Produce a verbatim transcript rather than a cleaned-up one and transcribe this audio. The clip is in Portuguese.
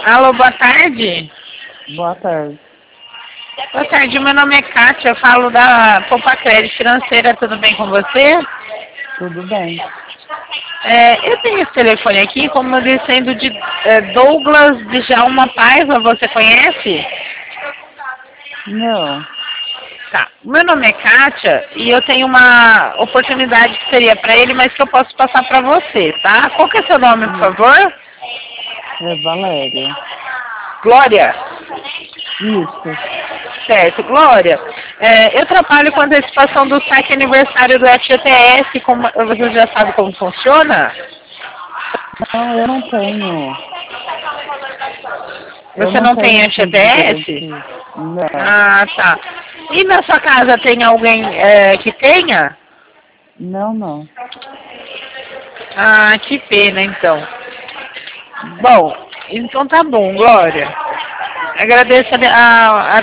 Alô, boa tarde. Boa tarde. Boa tarde, meu nome é Kátia, eu falo da Poupa Crédito Financeira, tudo bem com você? Tudo bem. É, eu tenho esse telefone aqui como descendo de é, Douglas de Djalma Paiva, você conhece? Não. Tá, meu nome é Kátia e eu tenho uma oportunidade que seria para ele, mas que eu posso passar para você, tá? Qual que é seu nome, por favor? É Valéria. Glória? Isso. Certo, Glória. É, eu trabalho com a antecipação do saque aniversário do F G T S, como, você já sabe como funciona? Não, eu não tenho. Eu Você não não tem tenho F G T fundo de S? garantia. Não. Ah, tá. E na sua casa tem alguém é, que tenha? Não, não. Ah, que pena, então. Bom, então tá bom, Glória. Agradeço a, a